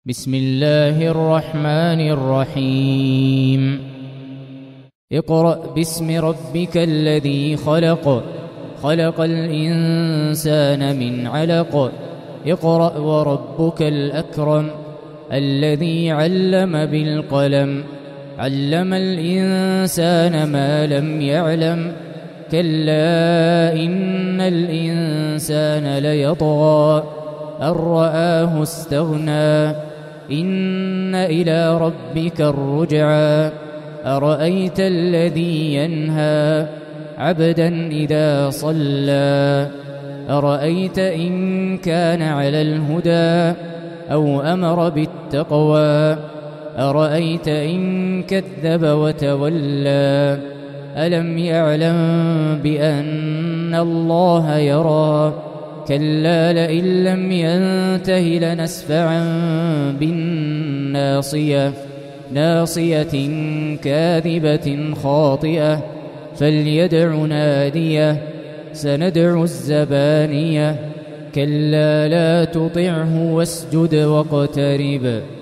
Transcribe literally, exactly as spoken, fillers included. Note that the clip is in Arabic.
بسم الله الرحمن الرحيم. اقرأ باسم ربك الذي خلق خلق الإنسان من علق اقرأ وربك الأكرم الذي علم بالقلم علم الإنسان ما لم يعلم كلا إن الإنسان ليطغى أن رآه استغنى إن إلى ربك الرجعى أرأيت الذي ينهى عبدا إذا صلى أرأيت إن كان على الهدى أو أمر بالتقوى أرأيت إن كذب وتولى ألم يعلم بأن الله يرى كلا لئن لم ينته لنسفعا بالناصية ناصية كاذبة خاطئة فليدع ناديه سندع الزبانية كلا لا تطعه واسجد واقترب